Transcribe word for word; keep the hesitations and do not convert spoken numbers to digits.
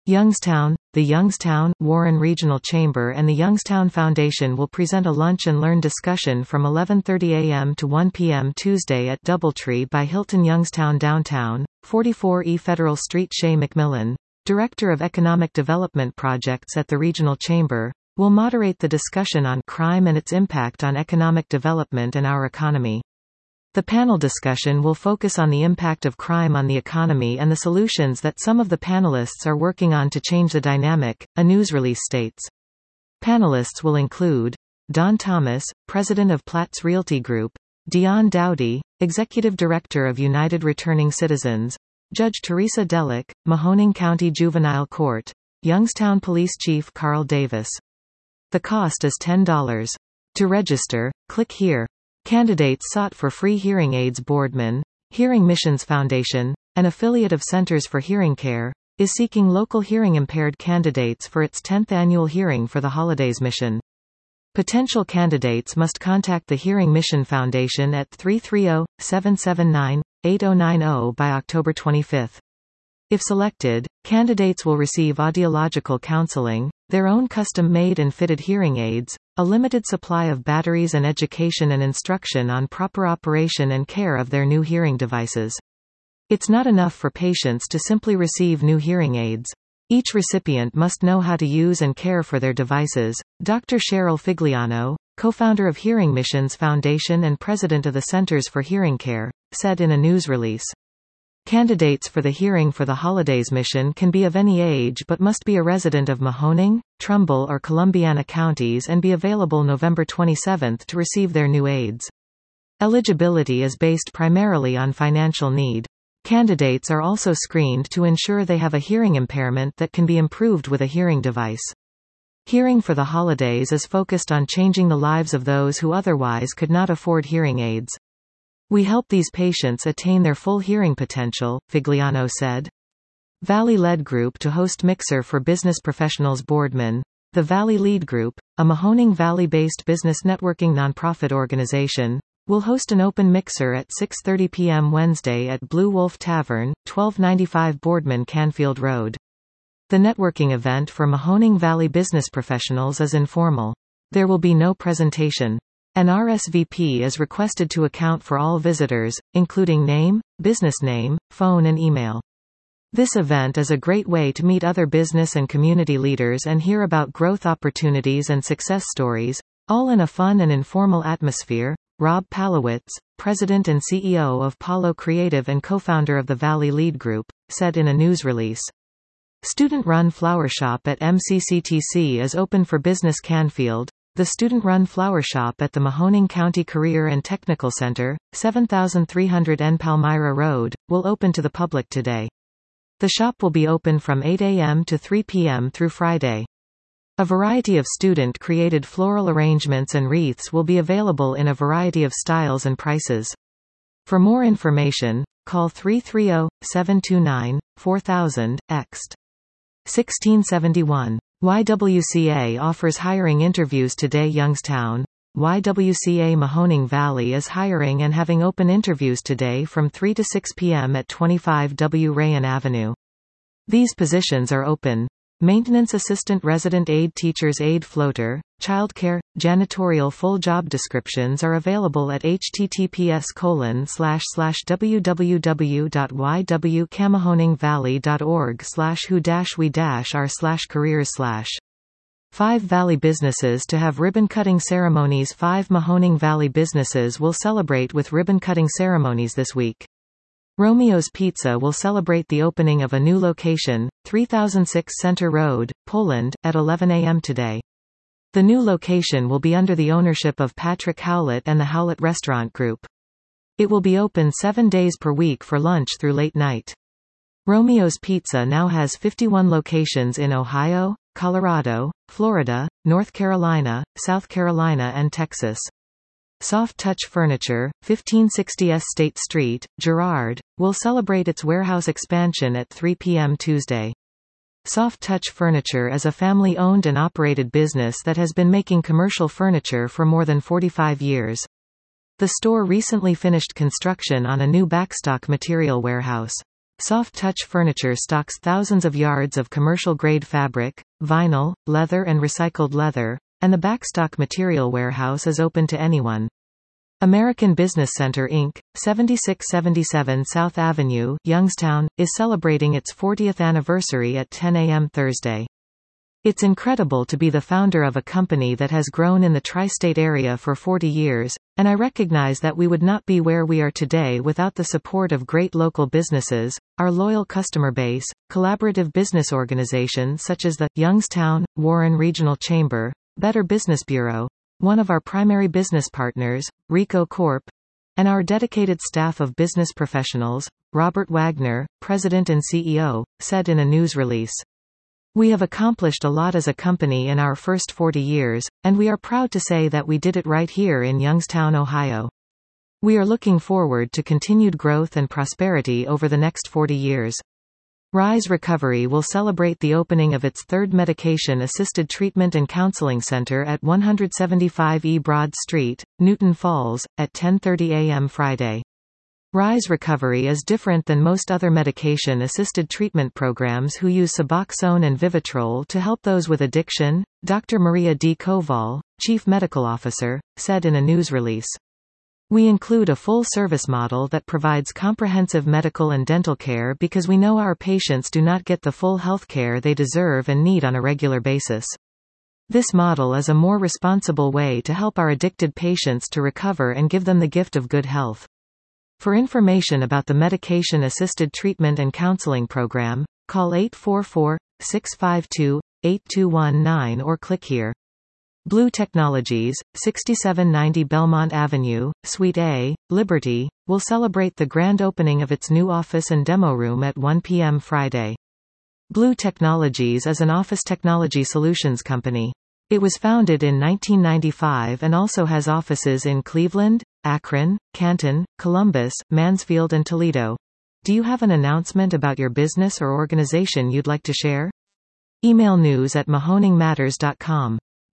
Youngstown. The Youngstown, Warren Regional Chamber and the Youngstown Foundation will present a lunch and learn discussion from eleven thirty a m to one p m Tuesday at Doubletree by Hilton Youngstown Downtown, forty-four E Federal Street. Shay McMillan, Director of Economic Development Projects at the Regional Chamber, will moderate the discussion on crime and its impact on economic development and our economy. The panel discussion will focus on the impact of crime on the economy and the solutions that some of the panelists are working on to change the dynamic, a news release states. Panelists will include Don Thomas, President of Platts Realty Group, Dion Dowdy, Executive Director of United Returning Citizens, Judge Teresa Delick, Mahoning County Juvenile Court, Youngstown Police Chief Carl Davis. The cost is ten dollars. To register, click here. Candidates sought for free hearing aids. Boardman, Hearing Missions Foundation, an affiliate of Centers for Hearing Care, is seeking local hearing-impaired candidates for its tenth annual Hearing for the Holidays mission. Potential candidates must contact the Hearing Mission Foundation at three three zero, seven seven nine, eight zero nine zero by October twenty-fifth. If selected, candidates will receive audiological counseling, their own custom-made and fitted hearing aids, a limited supply of batteries and education and instruction on proper operation and care of their new hearing devices. It's not enough for patients to simply receive new hearing aids. Each recipient must know how to use and care for their devices. Doctor Cheryl Figliano, co-founder of Hearing Missions Foundation and president of the Centers for Hearing Care, said in a news release. Candidates for the Hearing for the Holidays mission can be of any age but must be a resident of Mahoning, Trumbull or Columbiana counties and be available November twenty-seventh to receive their new aids. Eligibility is based primarily on financial need. Candidates are also screened to ensure they have a hearing impairment that can be improved with a hearing device. Hearing for the Holidays is focused on changing the lives of those who otherwise could not afford hearing aids. We help these patients attain their full hearing potential, Figliano said. Valley led group to host Mixer for Business Professionals. Boardman, the Valley Lead Group, a Mahoning Valley-based business networking nonprofit organization, will host an open mixer at six thirty p m Wednesday at Blue Wolf Tavern, twelve ninety-five Boardman Canfield Road. The networking event for Mahoning Valley business professionals is informal. There will be no presentation. An R S V P is requested to account for all visitors, including name, business name, phone and email. This event is a great way to meet other business and community leaders and hear about growth opportunities and success stories, all in a fun and informal atmosphere. Rob Palowitz, president and C E O of Palo Creative and co-founder of the Valley Lead Group, said in a news release. Student-run flower shop at M C C T C is open for business. Canfield. The student-run flower shop at the Mahoning County Career and Technical Center, seven thousand three hundred N Palmyra Road, will open to the public today. The shop will be open from eight a m to three p m through Friday. A variety of student-created floral arrangements and wreaths will be available in a variety of styles and prices. For more information, call three three zero, seven two nine, four thousand, ext. sixteen seventy-one. Y W C A offers hiring interviews today. Youngstown. Y W C A Mahoning Valley is hiring and having open interviews today from three to six p m at twenty-five W Rayan Avenue. These positions are open. Maintenance Assistant, Resident Aid, Teacher's Aid, Floater, Childcare, Janitorial. Full job descriptions are available at h t t p s colon slash slash w w w dot y w c a mahoning valley dot org slash who dash we dash r slash careers slash. Five Valley businesses to have ribbon-cutting ceremonies. Five Mahoning Valley businesses will celebrate with ribbon-cutting ceremonies this week. Romeo's Pizza will celebrate the opening of a new location, three thousand six Center Road, Poland, at eleven a m today. The new location will be under the ownership of Patrick Howlett and the Howlett Restaurant Group. It will be open seven days per week for lunch through late night. Romeo's Pizza now has fifty-one locations in Ohio, Colorado, Florida, North Carolina, South Carolina and Texas. Soft Touch Furniture, fifteen sixty S State Street, Girard, will celebrate its warehouse expansion at three p m Tuesday. Soft Touch Furniture is a family-owned and operated business that has been making commercial furniture for more than forty-five years. The store recently finished construction on a new backstock material warehouse. Soft Touch Furniture stocks thousands of yards of commercial-grade fabric, vinyl, leather and recycled leather, and the Backstock Material Warehouse is open to anyone. American Business Center Incorporated, seventy-six seventy-seven South Avenue, Youngstown, is celebrating its fortieth anniversary at ten a m Thursday. It's incredible to be the founder of a company that has grown in the tri-state area for forty years, and I recognize that we would not be where we are today without the support of great local businesses, our loyal customer base, collaborative business organizations such as the Youngstown, Warren Regional Chamber, Better Business Bureau, one of our primary business partners, Ricoh Corp, and our dedicated staff of business professionals, Robert Wagner, President and C E O, said in a news release. We have accomplished a lot as a company in our first forty years, and we are proud to say that we did it right here in Youngstown, Ohio. We are looking forward to continued growth and prosperity over the next forty years. Rise Recovery will celebrate the opening of its third medication-assisted treatment and counseling center at one seventy-five East Broad Street, Newton Falls, at ten thirty a m Friday. Rise Recovery is different than most other medication-assisted treatment programs who use Suboxone and Vivitrol to help those with addiction, Doctor Maria D. Koval, Chief Medical Officer, said in a news release. We include a full-service model that provides comprehensive medical and dental care because we know our patients do not get the full health care they deserve and need on a regular basis. This model is a more responsible way to help our addicted patients to recover and give them the gift of good health. For information about the medication-assisted treatment and counseling program, call eight four four, six five two, eight two one nine or click here. Blue Technologies, sixty-seven ninety Belmont Avenue, Suite A, Liberty, will celebrate the grand opening of its new office and demo room at one p m Friday. Blue Technologies is an office technology solutions company. It was founded in nineteen ninety-five and also has offices in Cleveland, Akron, Canton, Columbus, Mansfield and Toledo. Do you have an announcement about your business or organization you'd like to share? Email news at mahoning matters dot com.